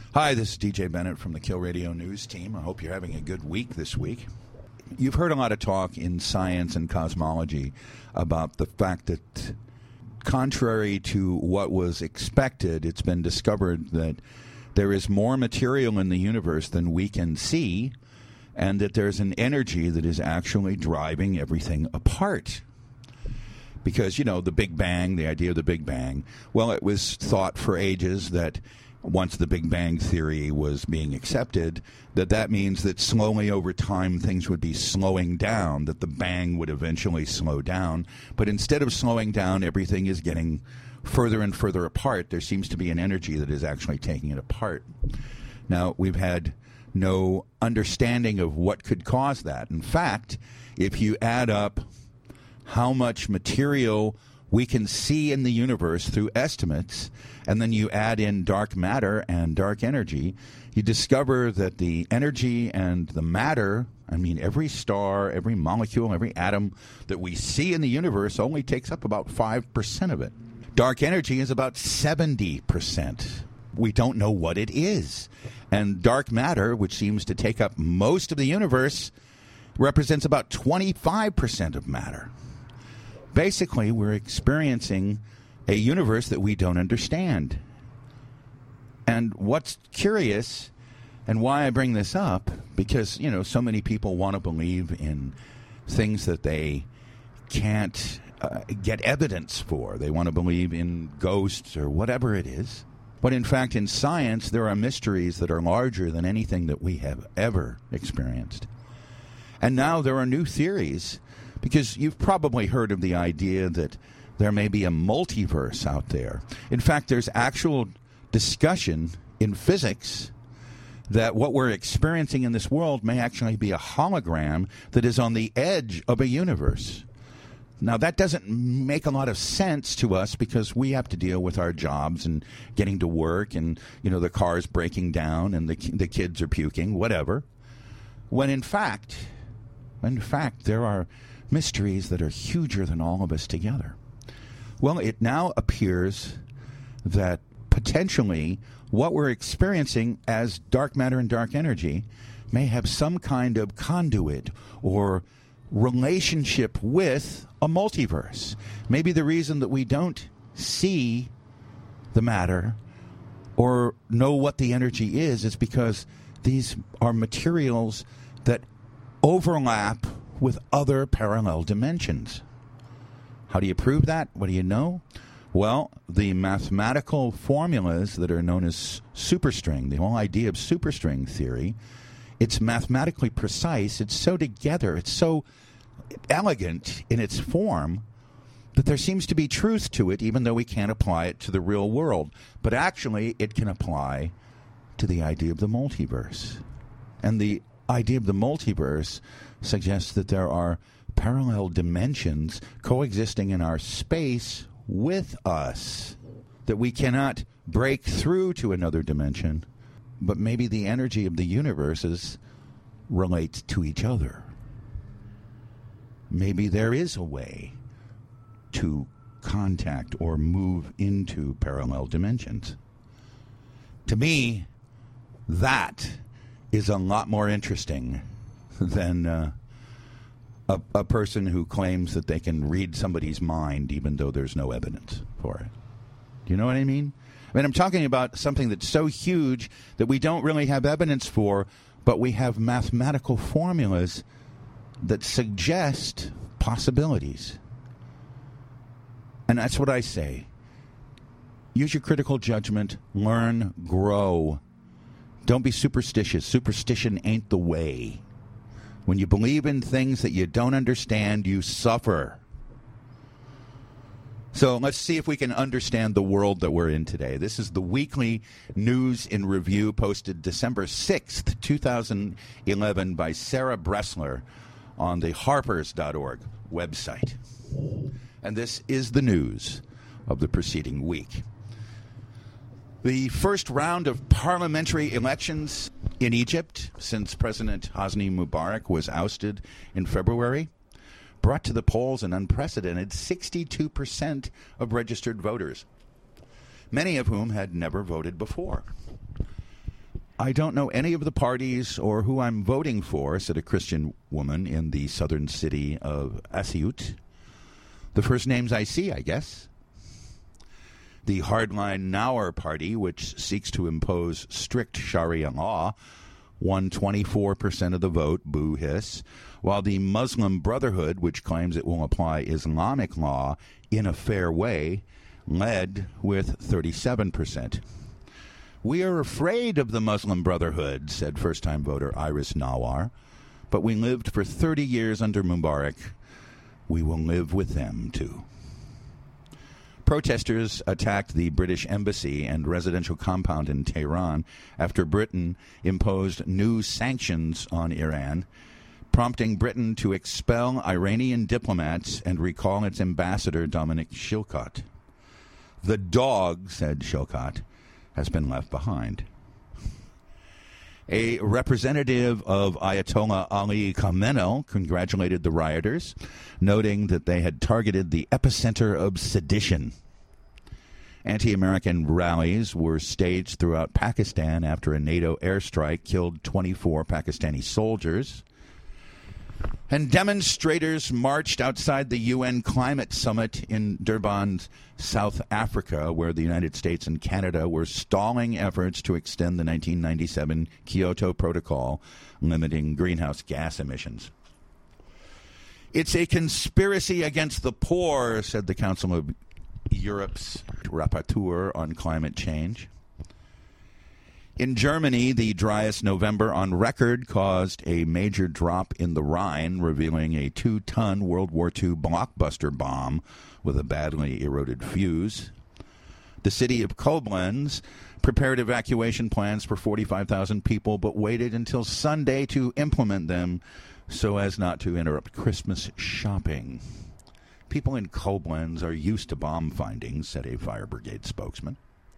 Hi, this is DJ Bennett from the Kill Radio News team. I hope you're having a good week this week. You've heard a lot of talk in science and cosmology about the fact that, contrary to what was expected, it's been discovered that there is more material in the universe than we can see, and that there's an energy that is actually driving everything apart. Because, you know, the Big Bang, the idea of the Big Bang, well, it was thought for ages that once the Big Bang theory was being accepted, that means that slowly over time things would be slowing down, that the bang would eventually slow down. But instead of slowing down, everything is getting further and further apart. There seems to be an energy that is actually taking it apart. Now, we've had no understanding of what could cause that. In fact, if you add up how much material we can see in the universe through estimates, and then you add in dark matter and dark energy, you discover that the energy and the matter, I mean, every star, every molecule, every atom that we see in the universe only takes up about 5% of it. Dark energy is about 70%. We don't know what it is. And dark matter, which seems to take up most of the universe, represents about 25% of matter. Basically, we're experiencing a universe that we don't understand. And what's curious, and why I bring this up, because, you know, so many people want to believe in things that they can't get evidence for. They want to believe in ghosts or whatever it is. But in fact, in science, there are mysteries that are larger than anything that we have ever experienced. And now there are new theories, because you've probably heard of the idea that there may be a multiverse out there. In fact, there's actual discussion in physics that what we're experiencing in this world may actually be a hologram that is on the edge of a universe. Now, that doesn't make a lot of sense to us because we have to deal with our jobs and getting to work and, you know, the car's breaking down and the kids are puking, whatever. When in fact, there are mysteries that are huger than all of us together. Well, it now appears that potentially what we're experiencing as dark matter and dark energy may have some kind of conduit or relationship with a multiverse. Maybe the reason that we don't see the matter or know what the energy is because these are materials that overlap with other parallel dimensions. How do you prove that? What do you know? Well, the mathematical formulas that are known as superstring, the whole idea of superstring theory, it's mathematically precise, it's so together, it's so elegant in its form that there seems to be truth to it, even though we can't apply it to the real world. But actually, it can apply to the idea of the multiverse. And the idea of the multiverse suggests that there are parallel dimensions coexisting in our space with us, that we cannot break through to another dimension, but maybe the energy of the universes relates to each other. Maybe there is a way to contact or move into parallel dimensions. To me, that is a lot more interesting than a person who claims that they can read somebody's mind even though there's no evidence for it. Do you know what I mean? I mean, I'm talking about something that's so huge that we don't really have evidence for, but we have mathematical formulas that suggest possibilities. And that's what I say. Use your critical judgment. Learn, grow. Don't be superstitious. Superstition ain't the way. When you believe in things that you don't understand, you suffer. So let's see if we can understand the world that we're in today. This is the weekly news in review posted December 6th, 2011 by Sarah Bressler on the harpers.org website. And this is the news of the preceding week. The first round of parliamentary elections in Egypt since President Hosni Mubarak was ousted in February brought to the polls an unprecedented 62% of registered voters, many of whom had never voted before. I don't know any of the parties or who I'm voting for, said a Christian woman in the southern city of Asyut. The first names I see, I guess. The hardline Naur party, which seeks to impose strict Sharia law, won 24% of the vote, boo hiss, while the Muslim Brotherhood, which claims it will apply Islamic law in a fair way, led with 37%. We are afraid of the Muslim Brotherhood, said first-time voter Iris Nawar, but we lived for 30 years under Mubarak. We will live with them, too. Protesters attacked the British embassy and residential compound in Tehran after Britain imposed new sanctions on Iran, prompting Britain to expel Iranian diplomats and recall its ambassador, Dominic Shilkot. The dog, said Shilkot, has been left behind. A representative of Ayatollah Ali Khamenei congratulated the rioters, noting that they had targeted the epicenter of sedition. Anti-American rallies were staged throughout Pakistan after a NATO airstrike killed 24 Pakistani soldiers. And demonstrators marched outside the UN Climate Summit in Durban, South Africa, where the United States and Canada were stalling efforts to extend the 1997 Kyoto Protocol, limiting greenhouse gas emissions. It's a conspiracy against the poor, said the Council of Europe's rapporteur on climate change. In Germany, the driest November on record caused a major drop in the Rhine, revealing a 2-ton World War II blockbuster bomb with a badly eroded fuse. The city of Koblenz prepared evacuation plans for 45,000 people, but waited until Sunday to implement them so as not to interrupt Christmas shopping. People in Koblenz are used to bomb findings, said a fire brigade spokesman.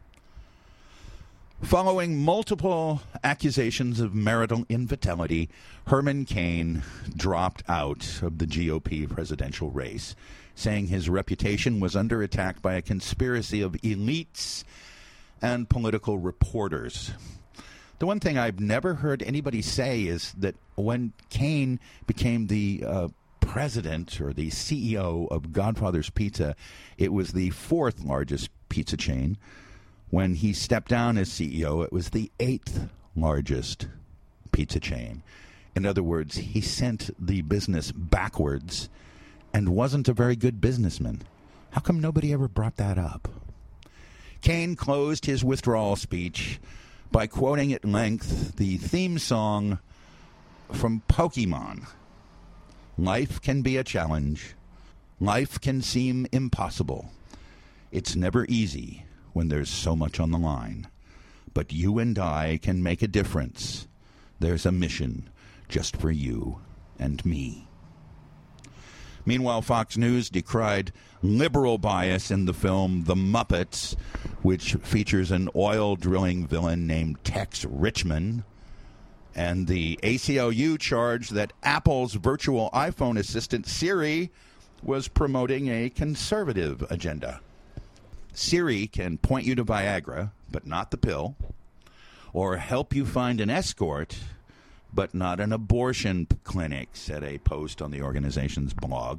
Following multiple accusations of marital infidelity, Herman Cain dropped out of the GOP presidential race, saying his reputation was under attack by a conspiracy of elites and political reporters. The one thing I've never heard anybody say is that when Cain became the president or the CEO of Godfather's Pizza, it was the 4th largest pizza chain. When he stepped down as CEO, it was the 8th largest pizza chain. In other words, he sent the business backwards and wasn't a very good businessman. How come nobody ever brought that up? Cain closed his withdrawal speech by quoting at length the theme song from Pokemon. Life can be a challenge. Life can seem impossible. It's never easy when there's so much on the line. But you and I can make a difference. There's a mission just for you and me. Meanwhile, Fox News decried liberal bias in the film The Muppets, which features an oil drilling villain named Tex Richman. And the ACLU charged that Apple's virtual iPhone assistant Siri was promoting a conservative agenda. Siri can point you to Viagra, but not the pill, or help you find an escort, but not an abortion clinic, said a post on the organization's blog.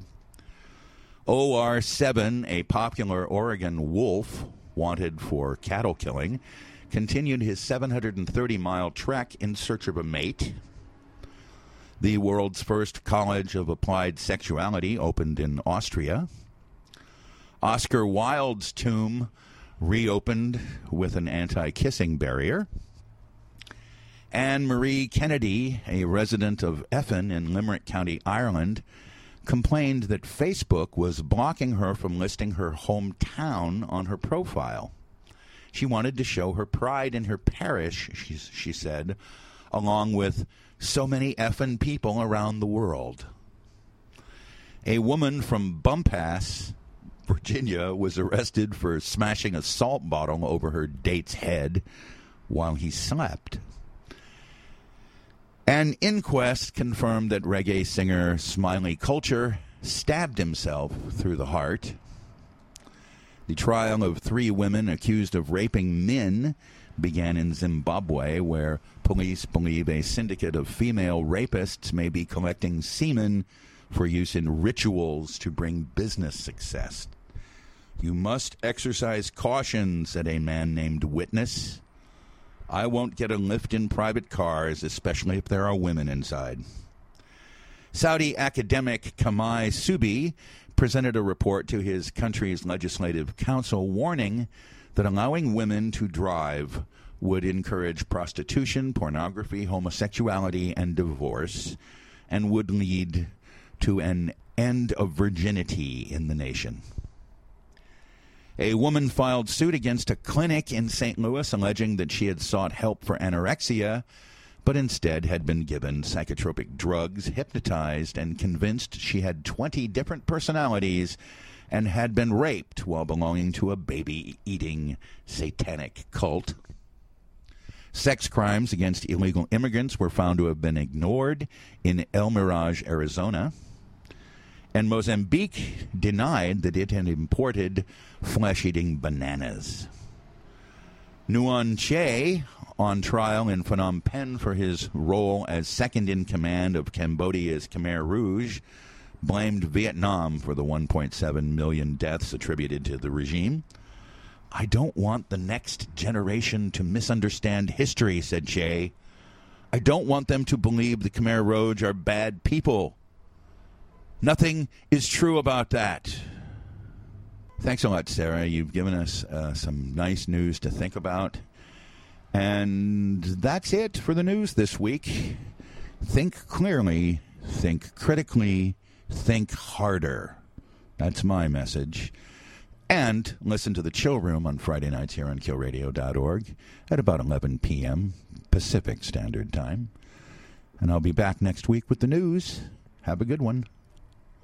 OR7, a popular Oregon wolf wanted for cattle killing, continued his 730-mile trek in search of a mate. The world's first college of applied sexuality opened in Austria. Oscar Wilde's tomb reopened with an anti-kissing barrier. Anne Marie Kennedy, a resident of Effin in Limerick County, Ireland, complained that Facebook was blocking her from listing her hometown on her profile. She wanted to show her pride in her parish, she said, along with so many effing people around the world. A woman from Bumpass, Virginia, was arrested for smashing a salt bottle over her date's head while he slept. An inquest confirmed that reggae singer Smiley Culture stabbed himself through the heart. The trial of 3 women accused of raping men began in Zimbabwe, where police believe a syndicate of female rapists may be collecting semen for use in rituals to bring business success. "You must exercise caution," said a man named Witness. "I won't get a lift in private cars, especially if there are women inside." Saudi academic Kamai Subi presented a report to his country's legislative council warning that allowing women to drive would encourage prostitution, pornography, homosexuality, and divorce, and would lead to an end of virginity in the nation. A woman filed suit against a clinic in St. Louis alleging that she had sought help for anorexia, but instead had been given psychotropic drugs, hypnotized, and convinced she had 20 different personalities and had been raped while belonging to a baby-eating satanic cult. Sex crimes against illegal immigrants were found to have been ignored in El Mirage, Arizona. And Mozambique denied that it had imported flesh-eating bananas. Nuon Che, on trial in Phnom Penh for his role as second-in-command of Cambodia's Khmer Rouge, blamed Vietnam for the 1.7 million deaths attributed to the regime. "I don't want the next generation to misunderstand history," said Che. "I don't want them to believe the Khmer Rouge are bad people. Nothing is true about that." Thanks a lot, Sarah. You've given us some nice news to think about. And that's it for the news this week. Think clearly, think critically, think harder. That's my message. And listen to the Chill Room on Friday nights here on killradio.org at about 11 p.m. Pacific Standard Time. And I'll be back next week with the news. Have a good one.